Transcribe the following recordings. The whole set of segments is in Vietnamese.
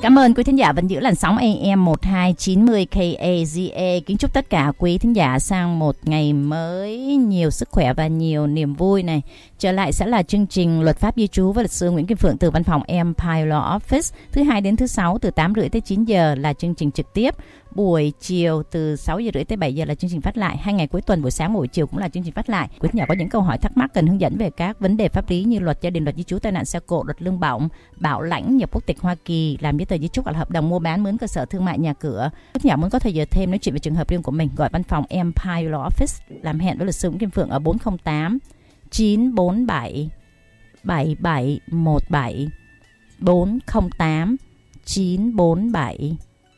Cảm ơn quý thính giả vẫn giữ làn sóng AM 1290 KAZA. Kính chúc tất cả quý thính giả sang một ngày mới nhiều sức khỏe và nhiều niềm vui này. Trở lại sẽ là chương trình Luật pháp di trú với luật sư Nguyễn Kim Phượng từ văn phòng Empire Law Office. Thứ hai đến thứ sáu từ 8:30 tới 9 giờ là chương trình trực tiếp. Buổi chiều từ 6:30 tới 7 giờ là chương trình phát lại. Hai ngày cuối tuần buổi sáng buổi chiều cũng là chương trình phát lại. Quý thính giả có những câu hỏi thắc mắc cần hướng dẫn về các vấn đề pháp lý như luật gia đình, luật di trú, tai nạn xe cộ, luật lương bổng, bảo lãnh, nhập quốc tịch Hoa Kỳ, làm giấy tờ di trúc, hợp đồng mua bán, mướn cơ sở thương mại, nhà cửa. Quý thính giả muốn có thời giờ thêm nói chuyện về trường hợp riêng của mình, gọi văn phòng Empire Law Office làm hẹn với luật sư Nguyễn Kim Phượng ở 408 947 7717 408 947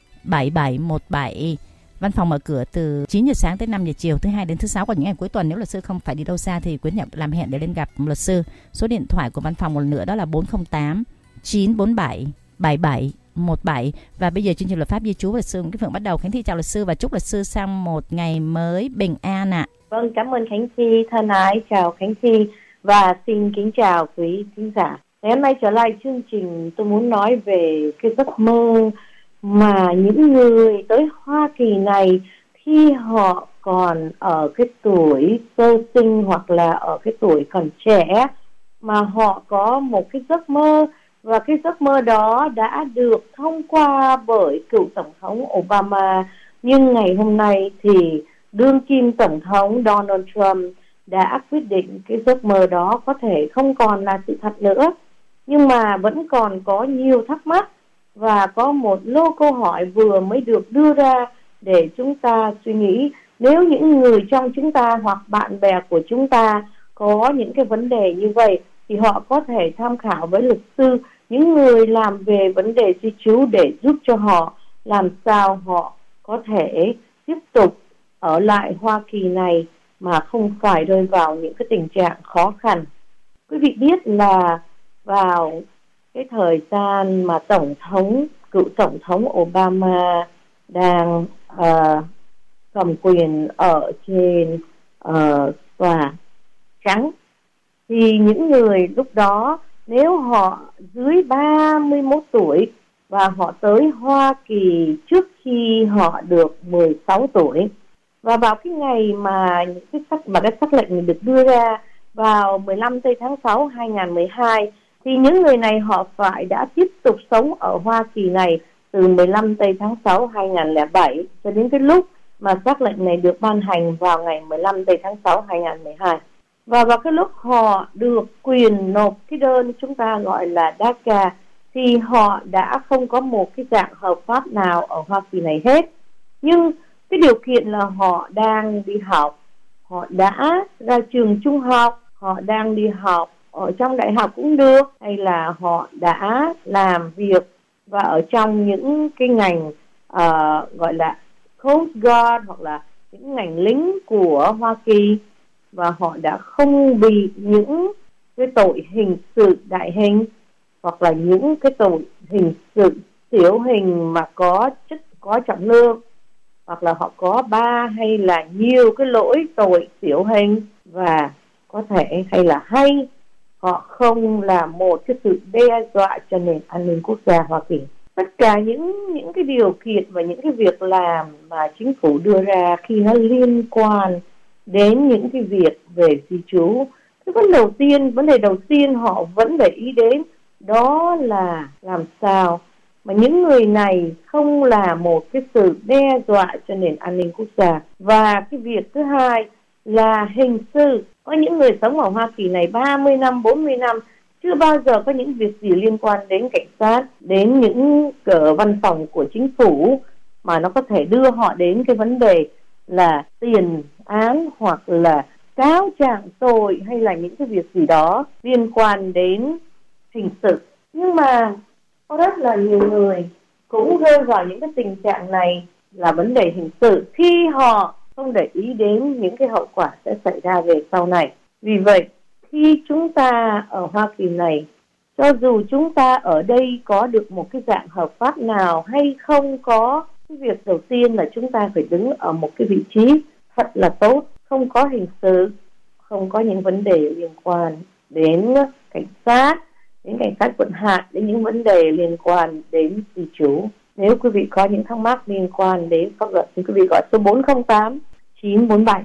7717. Văn phòng mở cửa từ 9 giờ sáng tới 5 giờ chiều, thứ hai đến thứ sáu. Còn những ngày cuối tuần nếu luật sư không phải đi đâu xa thì quý nhận làm hẹn để lên gặp luật sư. Số điện thoại của văn phòng một lần nữa đó là 408 947 7717. Và bây giờ chương trình luật pháp di trú luật sư Nguyễn Kim Phượng bắt đầu. Khánh Thi chào luật sư và chúc luật sư sang một ngày mới bình an ạ. Vâng, cảm ơn Khánh Thi thân ái, chào Khánh Thi và xin kính chào quý khán giả. Ngày hôm nay trở lại chương trình, tôi muốn nói về cái giấc mơ mà những người tới Hoa Kỳ này khi họ còn ở cái tuổi sơ sinh hoặc là ở cái tuổi còn trẻ mà họ có một cái giấc mơ, và cái giấc mơ đó đã được thông qua bởi cựu Tổng thống Obama. Nhưng ngày hôm nay thì đương kim Tổng thống Donald Trump đã quyết định cái giấc mơ đó có thể không còn là sự thật nữa. Nhưng mà vẫn còn có nhiều thắc mắc và có một lô câu hỏi vừa mới được đưa ra để chúng ta suy nghĩ. Nếu những người trong chúng ta hoặc bạn bè của chúng ta có những cái vấn đề như vậy thì họ có thể tham khảo với luật sư, những người làm về vấn đề di trú, để giúp cho họ làm sao họ có thể tiếp tục ở lại Hoa Kỳ này mà không phải rơi vào những cái tình trạng khó khăn. Quý vị biết là vào cái thời gian mà cựu Tổng thống Obama đang cầm quyền ở trên Tòa Trắng, thì những người lúc đó nếu họ dưới 31 tuổi và họ tới Hoa Kỳ trước khi họ được 16 tuổi, và vào cái ngày mà cái sắc lệnh này được đưa ra vào 15 tây tháng 6 2012, thì những người này họ đã tiếp tục sống ở Hoa Kỳ này từ 15 tây tháng 6 2007 cho đến cái lúc mà sắc lệnh này được ban hành vào ngày 15 tây tháng 6 2012. Và vào cái lúc họ được quyền nộp cái đơn chúng ta gọi là DACA thì họ đã không có một cái dạng hợp pháp nào ở Hoa Kỳ này hết. Nhưng cái điều kiện là họ đang đi học, họ đã ra trường trung học, họ đang đi học ở trong đại học cũng được, hay là họ đã làm việc và ở trong những cái ngành gọi là Coast Guard hoặc là những ngành lính của Hoa Kỳ, và họ đã không bị những cái tội hình sự đại hình hoặc là những cái tội hình sự tiểu hình mà có trọng lượng, hoặc là họ có 3 hay là nhiều cái lỗi tội tiểu hình, và có thể hay là họ không là một cái sự đe dọa cho nền an ninh quốc gia Hoa Kỳ. Tất cả những cái điều kiện và những cái việc làm mà chính phủ đưa ra khi nó liên quan đến những cái việc về di trú, cái vấn đề đầu tiên họ vẫn để ý đến đó là làm sao mà những người này không là một cái sự đe dọa cho nền an ninh quốc gia. Và cái việc thứ hai là hình sự. Có những người sống ở Hoa Kỳ này 30 năm, 40 năm chưa bao giờ có những việc gì liên quan đến cảnh sát, đến những văn phòng của chính phủ mà nó có thể đưa họ đến cái vấn đề là tiền án hoặc là cáo trạng tội hay là những cái việc gì đó liên quan đến hình sự. Nhưng mà có rất là nhiều người cũng rơi vào những cái tình trạng này là vấn đề hình sự khi họ không để ý đến những cái hậu quả sẽ xảy ra về sau này. Vì vậy, khi chúng ta ở Hoa Kỳ này, cho dù chúng ta ở đây có được một cái dạng hợp pháp nào hay không có, cái việc đầu tiên là chúng ta phải đứng ở một cái vị trí thật là tốt, không có hình sự, không có những vấn đề liên quan đến cảnh sát, đến cảnh sát quận Hạt, đến những vấn đề liên quan đến di trú. Nếu quý vị có những thắc mắc liên quan đến pháp luật thì quý vị gọi số 408 947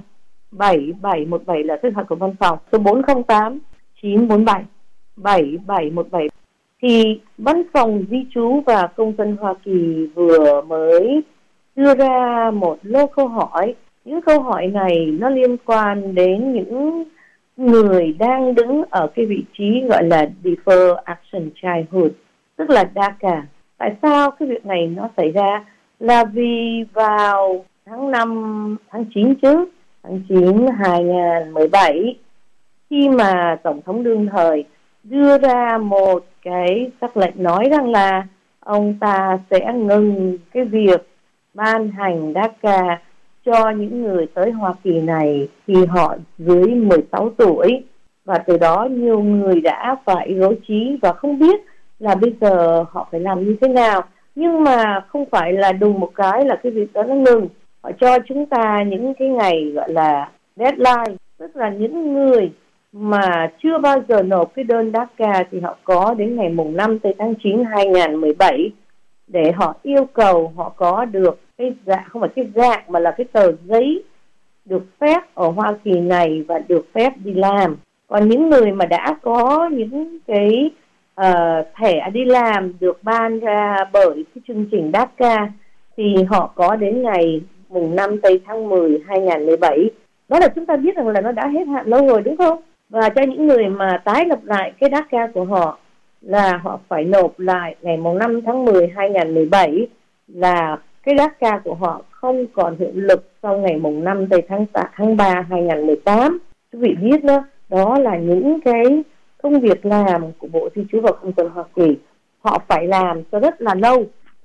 7717 là số điện thoại của văn phòng, số 408 947 7717. Thì văn phòng di trú và công dân Hoa Kỳ vừa mới đưa ra một lô câu hỏi. Những câu hỏi này nó liên quan đến những người đang đứng ở cái vị trí gọi là Deferred Action Childhood, tức là DACA. Tại sao cái việc này nó xảy ra? Là vì vào tháng 9 tháng 9 2017, khi mà Tổng thống đương thời đưa ra một cái sắc lệnh nói rằng là ông ta sẽ ngừng cái việc ban hành DACA cho những người tới Hoa Kỳ này khi họ dưới 16 tuổi. Và từ đó nhiều người đã phải rối trí và không biết là bây giờ họ phải làm như thế nào. Nhưng mà không phải là đùng một cái là cái việc đó nó ngừng. Họ cho chúng ta những cái ngày gọi là deadline, tức là những người mà chưa bao giờ nộp cái đơn DACA thì họ có đến ngày mùng 5 tới tháng 9 2017 để họ yêu cầu họ có được cái dạng, không phải cái dạng mà là cái tờ giấy được phép ở Hoa Kỳ này và được phép đi làm. Còn những người mà đã có những cái thẻ đi làm được ban ra bởi cái chương trình DACA thì họ có đến ngày mùng 5 tây tháng 10 2017. Đó là chúng ta biết rằng là nó đã hết hạn lâu rồi, đúng không? Và cho những người mà tái lập lại cái DACA của họ là họ phải nộp lại ngày mùng 5 tháng 10 2017 là cái DACA của họ không còn hiệu lực sau ngày mùng 5 tây tháng 3 2018. Quý vị biết đó là những cái công việc làm của Bộ Di trú và Công dân Hoa Kỳ. Họ phải làm cho rất là lâu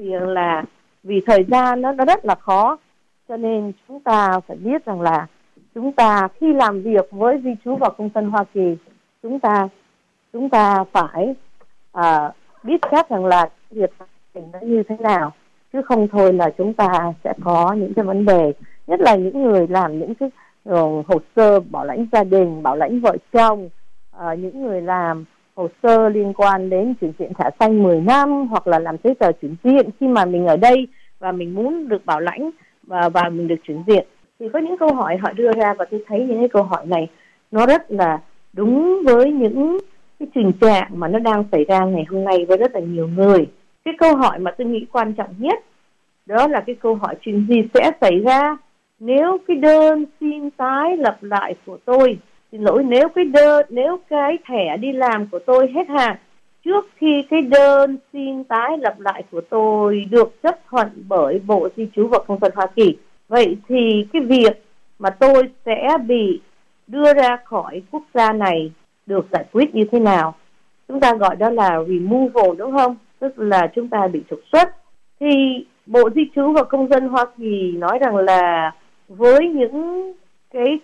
vì thời gian nó rất là khó. Cho nên chúng ta phải biết rằng là chúng ta khi làm việc với di trú và công dân Hoa Kỳ, chúng ta phải biết chắc rằng là việc nó như thế nào, chứ không thôi là chúng ta sẽ có những cái vấn đề, nhất là những người làm những cái hồ sơ bảo lãnh gia đình, bảo lãnh vợ chồng, những người làm hồ sơ liên quan đến chuyển diện thẻ xanh 10 năm hoặc là làm giấy tờ chuyển diện khi mà mình ở đây và mình muốn được bảo lãnh và mình được chuyển diện. Thì có những câu hỏi họ đưa ra và tôi thấy những cái câu hỏi này nó rất là đúng với những cái tình trạng mà nó đang xảy ra ngày hôm nay với rất là nhiều người. Cái câu hỏi mà tôi nghĩ quan trọng nhất đó là cái câu hỏi chuyện gì sẽ xảy ra nếu cái đơn xin tái lập lại của tôi, nếu cái thẻ đi làm của tôi hết hạn trước khi cái đơn xin tái lập lại của tôi được chấp thuận bởi Bộ Di trú và Công dân Hoa Kỳ. Vậy thì cái việc mà tôi sẽ bị đưa ra khỏi quốc gia này được giải quyết như thế nào? Chúng ta gọi đó là removal, đúng không? Tức là chúng ta bị trục xuất. Thì Bộ Di trú và Công dân Hoa Kỳ nói rằng là với những cái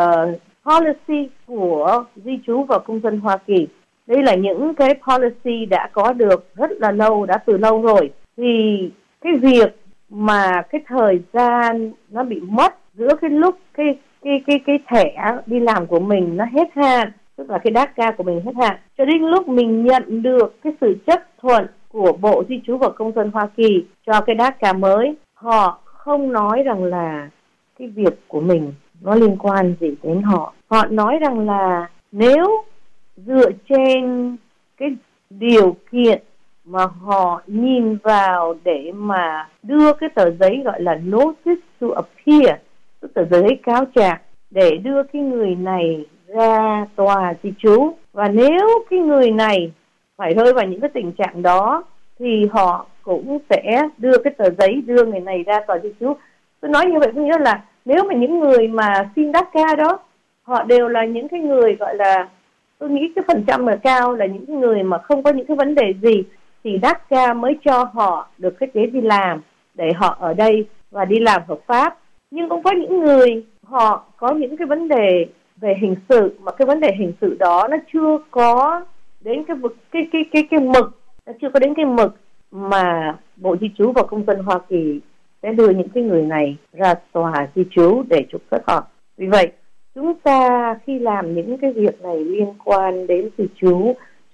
policy của Di trú và Công dân Hoa Kỳ, đây là những cái policy đã có được rất là lâu, đã từ lâu rồi, thì cái việc mà cái thời gian nó bị mất giữa cái lúc cái thẻ đi làm của mình nó hết hạn, tức là cái DACA của mình hết hạn, cho đến lúc mình nhận được cái sự chấp thuận của Bộ Di trú và Công dân Hoa Kỳ cho cái DACA mới, họ không nói rằng là cái việc của mình nó liên quan gì đến họ. Họ nói rằng là nếu dựa trên cái điều kiện mà họ nhìn vào để mà đưa cái tờ giấy gọi là Notice to Appear, tức tờ giấy cáo trạng để đưa cái người này ra tòa di trú, và nếu cái người này phải rơi vào những cái tình trạng đó thì họ cũng sẽ đưa cái tờ giấy đưa người này ra tòa di trú. Tôi nói như vậy có nghĩa là nếu mà những người mà xin DACA đó họ đều là những cái người gọi là, tôi nghĩ cái phần trăm là cao là những cái người mà không có những cái vấn đề gì, thì DACA mới cho họ được cái giấy đi làm để họ ở đây và đi làm hợp pháp. Nhưng cũng có những người họ có những cái vấn đề về hình sự, mà cái vấn đề hình sự đó nó chưa có đến cái mực, nó chưa có đến cái mực mà Bộ Di trú và Công dân Hoa Kỳ sẽ đưa những cái người này ra tòa di trú để trục xuất họ. Vì vậy chúng ta khi làm những cái việc này liên quan đến di trú,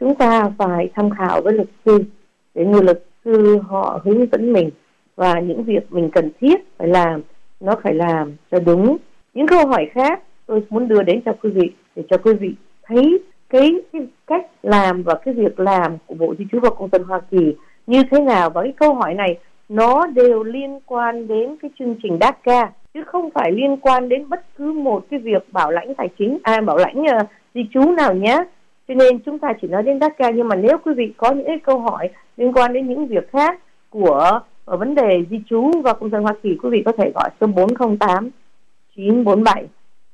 chúng ta phải tham khảo với luật sư để người luật sư họ hướng dẫn mình và những việc mình cần thiết phải làm, nó phải làm cho đúng. Những câu hỏi khác tôi muốn đưa đến cho quý vị để cho quý vị thấy cái cách làm và cái việc làm của Bộ Di trú và Công dân Hoa Kỳ như thế nào. Và cái câu hỏi này nó đều liên quan đến cái chương trình DACA chứ không phải liên quan đến bất cứ một cái việc bảo lãnh tài chính, bảo lãnh di trú nào nhé. Cho nên chúng ta chỉ nói đến DACA, nhưng mà nếu quý vị có những cái câu hỏi liên quan đến những việc khác của vấn đề di trú và công dân Hoa Kỳ, quý vị có thể gọi số 408 947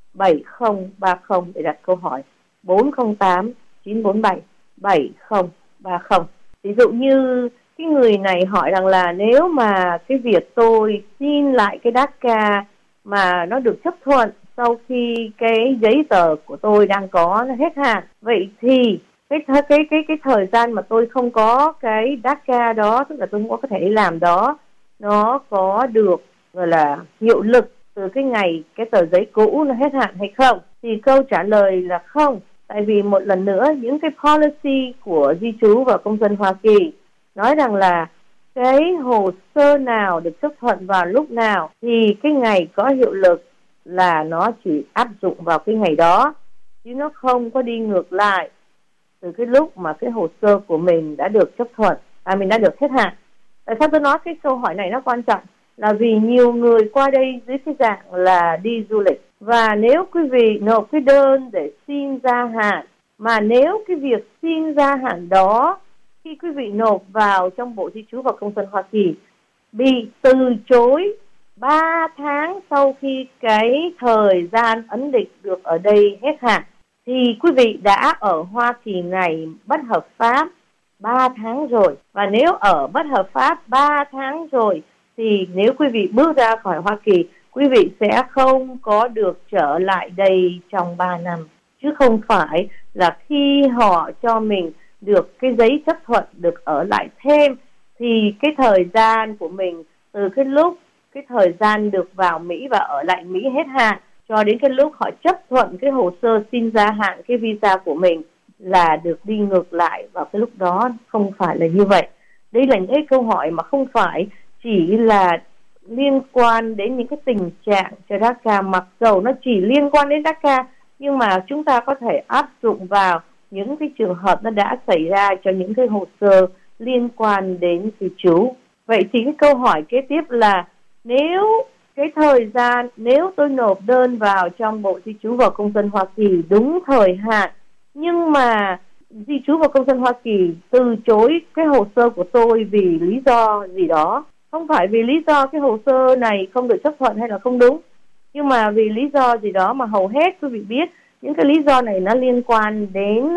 7030 để đặt câu hỏi. 408 947 7030. Ví dụ như cái người này hỏi rằng là nếu mà cái việc tôi xin lại cái DACA mà nó được chấp thuận sau khi cái giấy tờ của tôi đang có nó hết hạn, vậy thì cái thời gian mà tôi không có cái DACA đó, tức là tôi không có thể làm đó, nó có được gọi là hiệu lực từ cái ngày cái tờ giấy cũ nó hết hạn hay không? Thì câu trả lời là không. Tại vì một lần nữa, những cái policy của di trú và công dân Hoa Kỳ nói rằng là cái hồ sơ nào được chấp thuận vào lúc nào thì cái ngày có hiệu lực là nó chỉ áp dụng vào cái ngày đó, chứ nó không có đi ngược lại từ cái lúc mà cái hồ sơ của mình đã được chấp thuận, mình đã được hết hạn. Tại sao tôi nói cái câu hỏi này nó quan trọng? Là vì nhiều người qua đây dưới cái dạng là đi du lịch, và nếu quý vị nộp cái đơn để xin gia hạn, mà nếu cái việc xin gia hạn đó khi quý vị nộp vào trong Bộ Di trú và Công dân Hoa Kỳ bị từ chối 3 tháng sau khi cái thời gian ấn định được ở đây hết hạn, thì quý vị đã ở Hoa Kỳ này bất hợp pháp 3 tháng rồi. Và nếu ở bất hợp pháp 3 tháng rồi thì nếu quý vị bước ra khỏi Hoa Kỳ, quý vị sẽ không có được trở lại đây trong 3 năm. Chứ không phải là khi họ cho mình được cái giấy chấp thuận được ở lại thêm thì cái thời gian của mình từ cái lúc cái thời gian được vào Mỹ và ở lại Mỹ hết hạn cho đến cái lúc họ chấp thuận cái hồ sơ xin gia hạn cái visa của mình là được đi ngược lại vào cái lúc đó. Không phải là như vậy. Đây là những câu hỏi mà không phải chỉ là liên quan đến những cái tình trạng cho DACA, mặc dầu nó chỉ liên quan đến DACA, nhưng mà chúng ta có thể áp dụng vào những cái trường hợp nó đã xảy ra cho những cái hồ sơ liên quan đến di trú. Vậy thì cái câu hỏi kế tiếp là nếu cái thời gian, nếu tôi nộp đơn vào trong Bộ Di trú và Công dân Hoa Kỳ đúng thời hạn, nhưng mà Di trú và Công dân Hoa Kỳ từ chối cái hồ sơ của tôi vì lý do gì đó, không phải vì lý do cái hồ sơ này không được chấp thuận hay là không đúng, nhưng mà vì lý do gì đó mà hầu hết quý vị biết những cái lý do này nó liên quan đến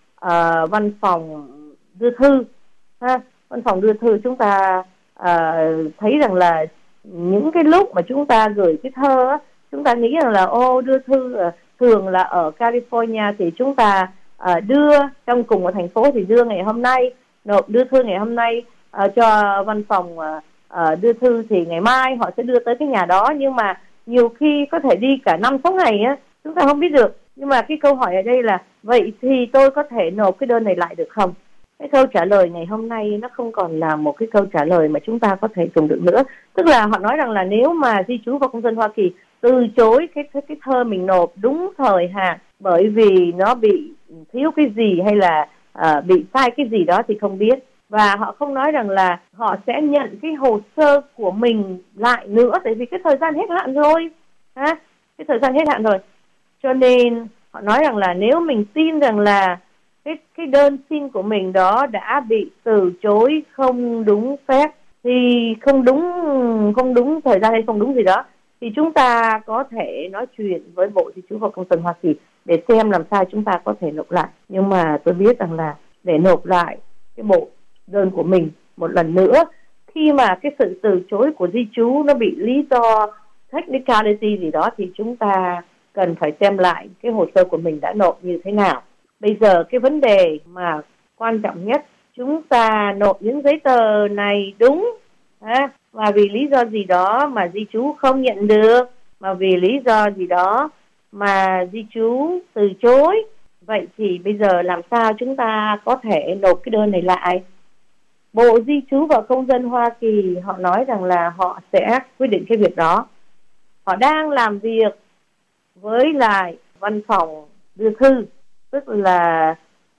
văn phòng đưa thư. Văn phòng đưa thư chúng ta thấy rằng là những cái lúc mà chúng ta gửi cái thơ, chúng ta nghĩ rằng là đưa thư thường là ở California thì chúng ta đưa trong cùng một thành phố thì đưa ngày hôm nay, nộp đưa thư ngày hôm nay cho văn phòng đưa thư thì ngày mai họ sẽ đưa tới cái nhà đó. Nhưng mà nhiều khi có thể đi cả 5-6 ngày á, chúng ta không biết được. Nhưng mà cái câu hỏi ở đây là vậy thì tôi có thể nộp cái đơn này lại được không? Cái câu trả lời ngày hôm nay nó không còn là một cái câu trả lời mà chúng ta có thể dùng được nữa. Tức là họ nói rằng là nếu mà di trú và công dân Hoa Kỳ từ chối cái thơ mình nộp đúng thời hạn bởi vì nó bị thiếu cái gì hay là bị sai cái gì đó thì không biết. Và họ không nói rằng là họ sẽ nhận cái hồ sơ của mình lại nữa, tại vì cái thời gian hết hạn rồi. Cái thời gian hết hạn rồi. Cho nên họ nói rằng là nếu mình tin rằng là cái đơn xin của mình đó đã bị từ chối không đúng phép, thì không đúng thời gian hay không đúng gì đó, thì chúng ta có thể nói chuyện với Bộ Di trú và Công dân Hoa Kỳ để xem làm sao chúng ta có thể nộp lại. Nhưng mà tôi biết rằng là để nộp lại cái bộ đơn của mình một lần nữa, khi mà cái sự từ chối của di trú nó bị lý do technicality gì đó, thì chúng ta cần phải xem lại cái hồ sơ của mình đã nộp như thế nào. Bây giờ cái vấn đề mà quan trọng nhất, chúng ta nộp những giấy tờ này đúng, và vì lý do gì đó mà di trú không nhận được, mà vì lý do gì đó mà di trú từ chối, Vậy thì bây giờ làm sao chúng ta có thể nộp cái đơn này lại? Bộ Di trú và Công dân Hoa Kỳ họ nói rằng là họ sẽ quyết định cái việc đó. Họ đang làm việc với lại văn phòng đưa thư, tức là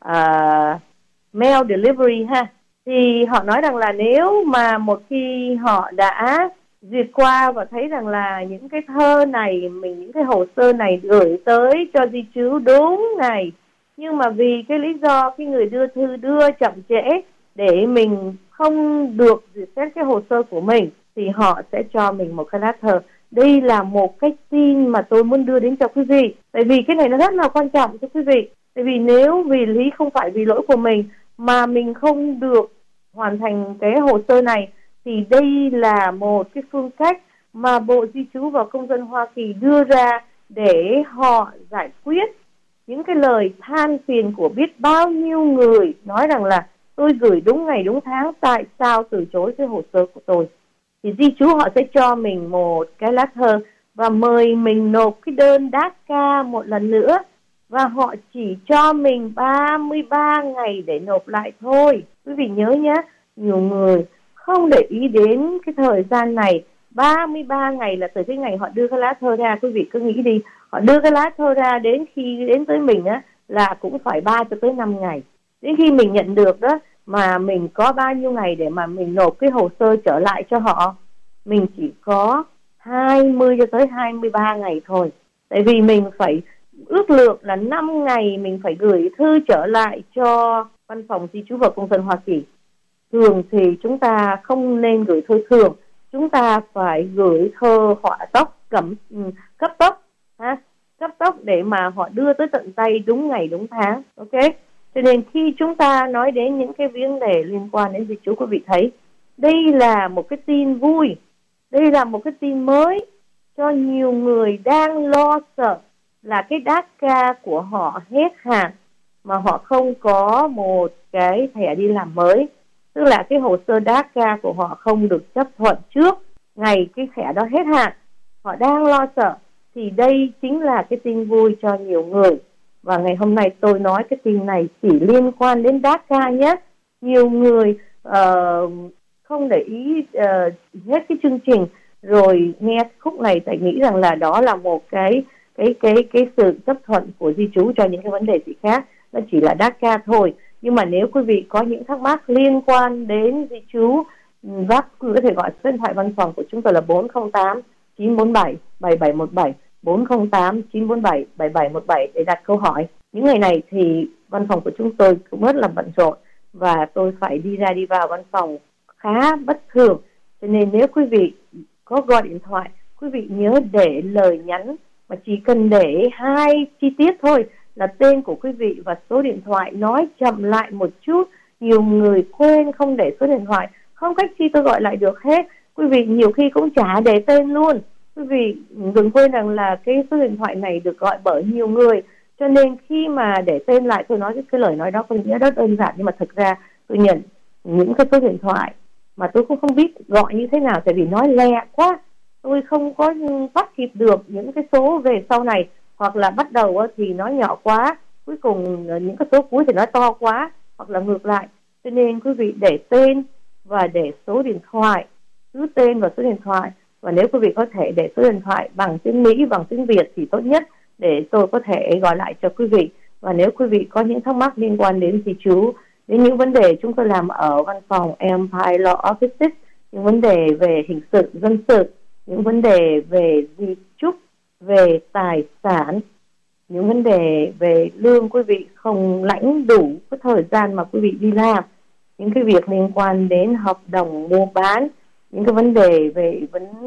mail delivery ha. Thì họ nói rằng là nếu mà một khi họ đã duyệt qua và thấy rằng là những cái thơ này, những cái hồ sơ này gửi tới cho di trú đúng ngày, nhưng mà vì cái lý do cái người đưa thư đưa chậm trễ để mình không được duyệt xét cái hồ sơ của mình, thì họ sẽ cho mình một cái lá thơ. Đây là một cái tin mà tôi muốn đưa đến cho quý vị, tại vì cái này nó rất là quan trọng cho quý vị. Tại vì nếu vì lý không phải vì lỗi của mình mà mình không được hoàn thành cái hồ sơ này, thì đây là một cái phương cách mà Bộ Di trú và Công dân Hoa Kỳ đưa ra để họ giải quyết những cái lời than phiền của biết bao nhiêu người nói rằng là tôi gửi đúng ngày đúng tháng, tại sao từ chối cái hồ sơ của tôi. Thì di trú họ sẽ cho mình một cái lá thơ và mời mình nộp cái đơn DACA một lần nữa, và họ chỉ cho mình 33 ngày để nộp lại thôi. Quý vị nhớ nhé, nhiều người không để ý đến cái thời gian này. 33 ngày là từ cái ngày họ đưa cái lá thơ ra. Quý vị cứ nghĩ đi, họ đưa cái lá thơ ra đến khi đến tới mình á là cũng phải 3 cho tới 5 ngày. Đến khi mình nhận được đó mà mình có bao nhiêu ngày để mà mình nộp cái hồ sơ trở lại cho họ, mình chỉ có 20 cho tới 23 ngày thôi. Tại vì mình phải ước lượng là 5 ngày mình phải gửi thư trở lại cho văn phòng di trú và công dân Hoa Kỳ. Thường thì chúng ta không nên gửi thư thường, chúng ta phải gửi thơ họa tốc cấp tốc để mà họ đưa tới tận tay đúng ngày đúng tháng. Ok, cho nên khi chúng ta nói đến những cái vấn đề liên quan đến di trú, quý vị thấy đây là một cái tin vui, đây là một cái tin mới cho nhiều người đang lo sợ là cái DACA của họ hết hạn mà họ không có một cái thẻ đi làm mới, tức là cái hồ sơ DACA của họ không được chấp thuận trước ngày cái thẻ đó hết hạn. Họ đang lo sợ, thì đây chính là cái tin vui cho nhiều người. Và ngày hôm nay tôi nói cái tin này chỉ liên quan đến DACA nhé. Nhiều người không để ý hết cái chương trình rồi nghe khúc này tại nghĩ rằng là đó là một cái sự chấp thuận của di trú cho những cái vấn đề gì khác, nó chỉ là DACA thôi. Nhưng mà nếu quý vị có những thắc mắc liên quan đến di trú, quý vị có thể gọi số điện thoại văn phòng của chúng tôi là 408 947 7717, 408 947 7717 để đặt câu hỏi. Những ngày này thì văn phòng của chúng tôi cũng rất là bận rộn và tôi phải đi ra đi vào văn phòng khá bất thường, cho nên nếu quý vị có gọi điện thoại, quý vị nhớ để lời nhắn, mà chỉ cần để 2 chi tiết thôi là tên của quý vị và số điện thoại, nói chậm lại một chút. Nhiều người quên không để số điện thoại, không cách chi tôi gọi lại được hết. Quý vị nhiều khi cũng chả để tên luôn. Quý vị đừng quên rằng là cái số điện thoại này được gọi bởi nhiều người, cho nên khi mà để tên lại, tôi nói cái lời nói đó có nghĩa rất đơn giản, nhưng mà thực ra tôi nhận những cái số điện thoại mà tôi cũng không biết gọi như thế nào, tại vì nói lẹ quá, tôi không có bắt kịp được những cái số về sau này, hoặc là bắt đầu thì nói nhỏ quá, cuối cùng những cái số cuối thì nói to quá, hoặc là ngược lại. Cho nên quý vị để tên và để số điện thoại, cứ tên và số điện thoại, và nếu quý vị có thể để số điện thoại bằng tiếng Mỹ, bằng tiếng Việt thì tốt nhất, để tôi có thể gọi lại cho quý vị. Và nếu quý vị có những thắc mắc liên quan đến di trú, đến những vấn đề chúng tôi làm ở văn phòng Empire Law Offices, những vấn đề về hình sự, dân sự, những vấn đề về di chúc, về tài sản, những vấn đề về lương quý vị không lãnh đủ cái thời gian mà quý vị đi làm, những cái việc liên quan đến hợp đồng mua bán, những cái vấn đề về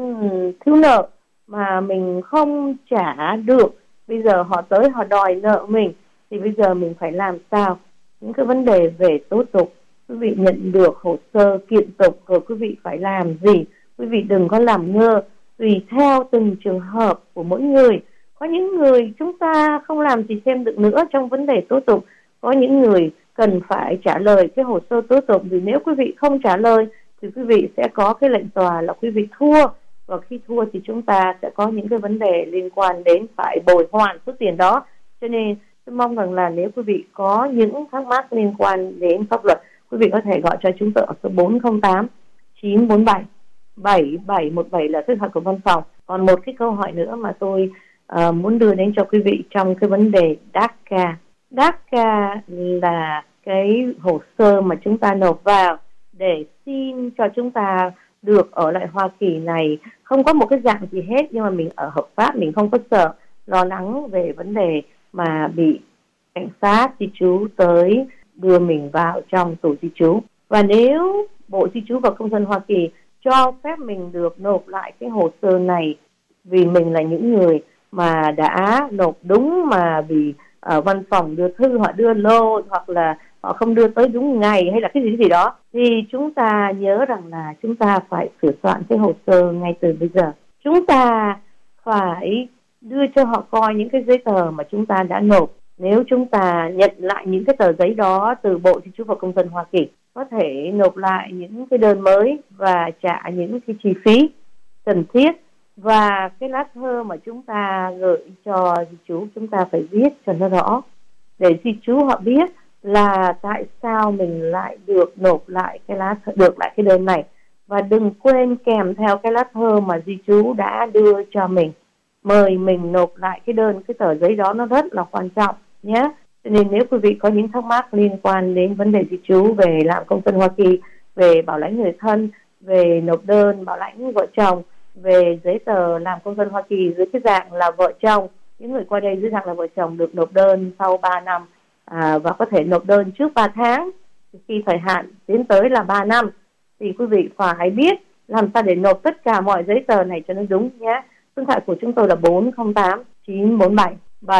thiếu nợ mà mình không trả được, bây giờ họ tới họ đòi nợ mình thì bây giờ mình phải làm sao, những cái vấn đề về tố tụng, quý vị nhận được hồ sơ kiện tụng rồi quý vị phải làm gì. Quý vị đừng có làm ngơ, tùy theo từng trường hợp của mỗi người. Có những người chúng ta không làm gì xem được nữa trong vấn đề tố tụng, có những người cần phải trả lời cái hồ sơ tố tụng, vì nếu quý vị không trả lời thì quý vị sẽ có cái lệnh tòa là quý vị thua, và khi thua thì chúng ta sẽ có những cái vấn đề liên quan đến phải bồi hoàn số tiền đó. Cho nên Tôi mong rằng là nếu quý vị có những thắc mắc liên quan đến pháp luật, quý vị có thể gọi cho chúng tôi ở số 408 947 7717 là số điện thoại của văn phòng. Còn một cái câu hỏi nữa mà tôi muốn đưa đến cho quý vị trong cái vấn đề DACA. DACA là cái hồ sơ mà chúng ta nộp vào để xin cho chúng ta được ở lại Hoa Kỳ này, không có một cái dạng gì hết, nhưng mà mình ở hợp pháp, mình không có sợ lo lắng về vấn đề mà bị cảnh sát di trú tới đưa mình vào trong tù di trú. Và nếu Bộ Di trú và Công dân Hoa Kỳ cho phép mình được nộp lại cái hồ sơ này, vì mình là những người mà đã nộp đúng mà vì văn phòng đưa thư, họ đưa lô, hoặc là họ không đưa tới đúng ngày hay là cái gì đó, thì chúng ta nhớ rằng là chúng ta phải sửa soạn cái hồ sơ ngay từ bây giờ. Chúng ta phải đưa cho họ coi những cái giấy tờ mà chúng ta đã nộp. Nếu chúng ta nhận lại những cái tờ giấy đó từ Bộ Di trú và Công dân Hoa Kỳ, có thể nộp lại những cái đơn mới và trả những cái chi phí cần thiết. Và cái lá thư mà chúng ta gửi cho di trú, chúng ta phải viết cho nó rõ, để di trú họ biết là tại sao mình lại được nộp lại cái được lại cái đơn này. Và đừng quên kèm theo cái lá thư mà di trú đã đưa cho mình, mời mình nộp lại cái đơn, cái tờ giấy đó nó rất là quan trọng nhé. Cho nên nếu quý vị có những thắc mắc liên quan đến vấn đề di trú, về làm công dân Hoa Kỳ, về bảo lãnh người thân, về nộp đơn bảo lãnh vợ chồng, về giấy tờ làm công dân Hoa Kỳ dưới cái dạng là vợ chồng, những người qua đây dưới dạng là vợ chồng được nộp đơn sau 3 năm và có thể nộp đơn trước 3 tháng, khi thời hạn tiến tới là 3 năm, thì quý vị phải biết làm sao để nộp tất cả mọi giấy tờ này cho nó đúng nhé. Số điện thoại của chúng tôi là 408 947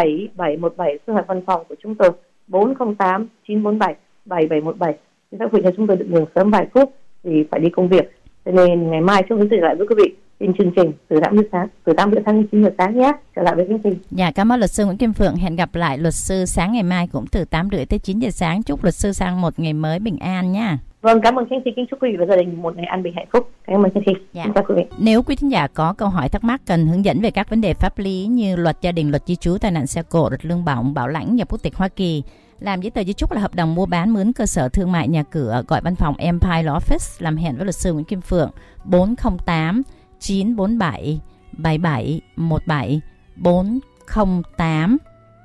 7717, số điện thoại văn phòng của chúng tôi 408 947 7717. Chúng ta gửi cho chúng tôi được đường sớm vài phút thì phải đi công việc, cho nên ngày mai chúng tôi sẽ lại với quý vị trên chương trình từ 8 giờ sáng đến 9 giờ sáng nhé. Trở lại với chương trình. Dạ, cảm ơn luật sư Nguyễn Kim Phượng. Hẹn gặp lại luật sư sáng ngày mai cũng từ 8 rưỡi tới 9 giờ sáng. Chúc luật sư sang một ngày mới bình an nha. Vâng, cảm ơn Khánh Thi, kính chúc quý vị và gia đình một ngày an bình hạnh phúc. Cảm ơn Khánh Thi. Dạ. Chào quý vị. Nếu quý thính giả có câu hỏi thắc mắc cần hướng dẫn về các vấn đề pháp lý như luật gia đình, luật di trú, tai nạn xe cộ, luật lương bổng, bảo lãnh, nhập quốc tịch Hoa Kỳ, làm giấy tờ di trúc là hợp đồng mua bán, mướn cơ sở thương mại, nhà cửa, gọi văn phòng Empire Law Office làm hẹn với luật sư Nguyễn Kim Phượng 408 947 7717 408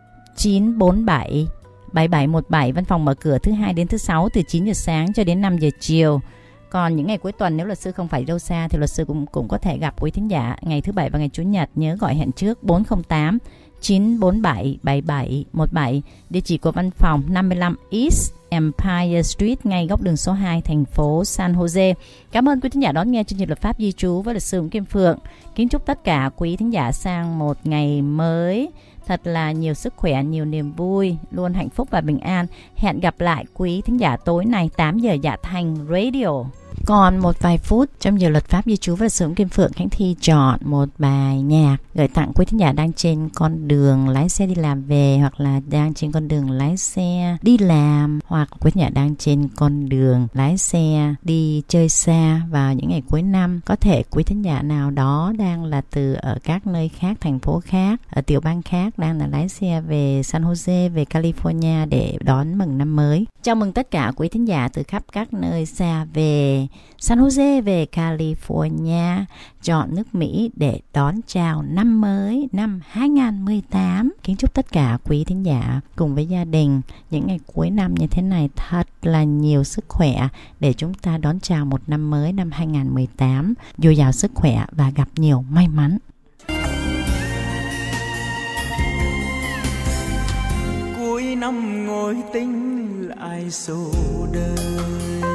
947 7717. Văn phòng mở cửa thứ Hai đến thứ Sáu từ 9 giờ sáng cho đến 5 giờ chiều. Còn những ngày cuối tuần nếu luật sư không phải đâu xa thì luật sư cũng có thể gặp quý thính giả ngày thứ Bảy và ngày Chủ nhật. Nhớ gọi hẹn trước 408 947 7717. Địa chỉ của văn phòng 55 East Empire Street, ngay góc đường số 2, thành phố San Jose. Cảm ơn quý thính giả đón nghe chương trình Luật pháp di trú với luật sư Nguyễn Kim Phượng. Kính chúc tất cả quý thính giả sang một ngày mới thật là nhiều sức khỏe, nhiều niềm vui, luôn hạnh phúc và bình an. Hẹn gặp lại quý thính giả tối nay 8 giờ Dạ Thành Radio. Còn một vài phút trong giờ luật pháp di trú với luật sư Kim Phượng, Khánh Thi chọn một bài nhạc gửi tặng quý thính giả đang trên con đường lái xe đi làm về, hoặc là đang trên con đường lái xe đi làm, hoặc quý thính giả đang trên con đường lái xe đi chơi xa vào những ngày cuối năm. Có thể quý thính giả nào đó đang là từ ở các nơi khác, thành phố khác, ở tiểu bang khác, đang là lái xe về San Jose, về California để đón mừng năm mới. Chào mừng tất cả quý thính giả từ khắp các nơi xa về San Jose, về California, chọn nước Mỹ để đón chào năm mới năm 2018. Kính chúc tất cả quý thính giả cùng với gia đình những ngày cuối năm như thế này thật là nhiều sức khỏe để chúng ta đón chào một năm mới năm 2018 dồi dào sức khỏe và gặp nhiều may mắn. Cuối năm ngồi tính lại số đời,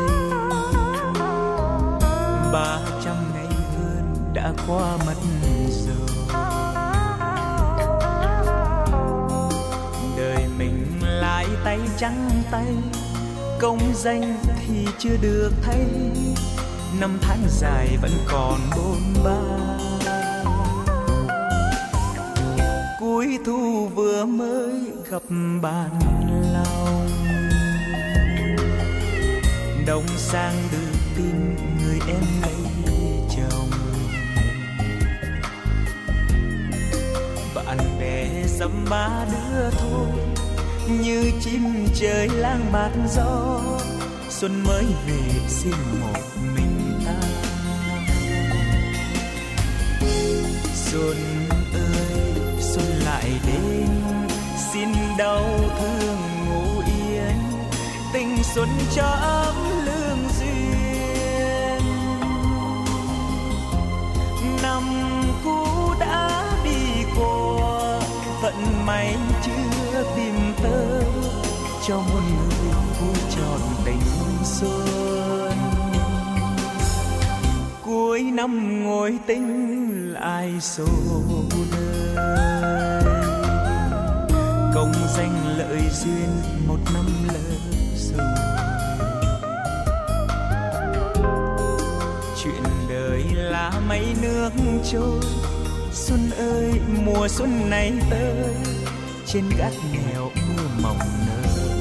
300 ngày hơn đã qua mất rồi. Đời mình lại tay trắng tay, công danh thì chưa được thấy, năm tháng dài vẫn còn bôn ba. Cuối thu vừa mới gặp bạn lòng, đông sang đưa tin người em lấy chồng. Bạn bè dăm ba đứa thôi, như chim trời lang bạt gió. Xuân mới về xin một mình ta. Xuân ơi xuân lại đến, xin đau thương ngủ yên, tình xuân cho ấm lương duyên. Năm cũ đã đi qua, vận may chưa tìm tới, cho một người vui trọn tình xuân. Cuối năm ngồi tính lại số đời, công danh lợi duyên một năm lỡ rồi. Chuyện đời là mây nước trôi, xuân ơi mùa xuân này tới, trên gác nghèo mưa mỏng nở.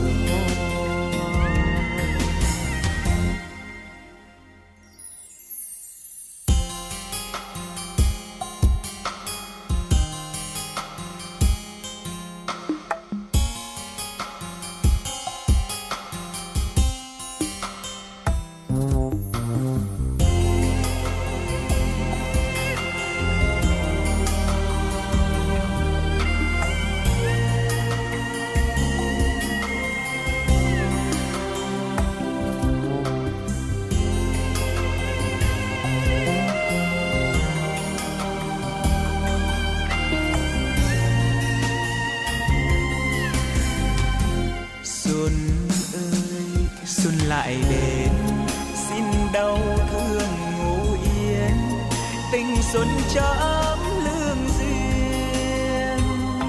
Lại đến xin đau thương ngủ yên, tình xuân cho ấm lương duyên.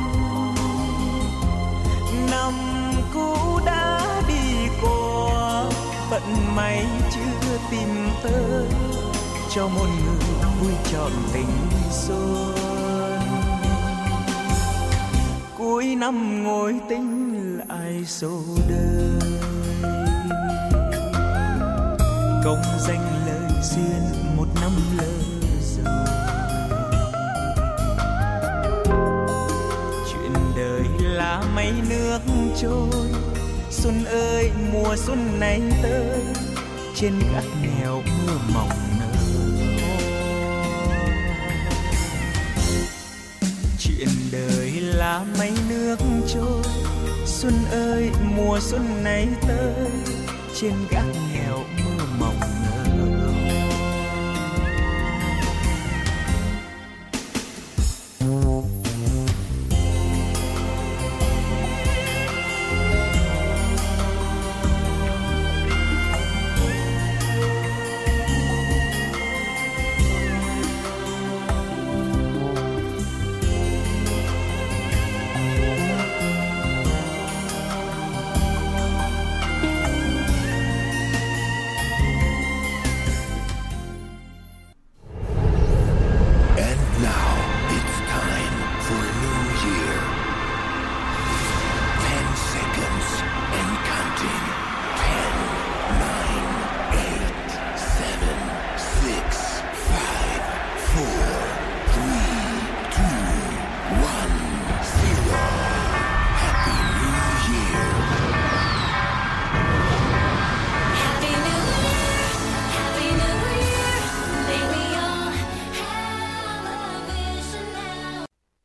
Năm cũ đã đi qua, vận may chưa tìm tới, cho một người vui trọn tình xuân. Cuối năm ngồi tính lại số đời, công danh lợi duyên một năm lỡ rồi. Chuyện đời là mây nước trôi, xuân ơi mùa xuân này tới, trên gác nghèo mưa mỏng nở. Chuyện đời là mây nước trôi, xuân ơi mùa xuân này tới, trên gác nghèo mưa mỏng.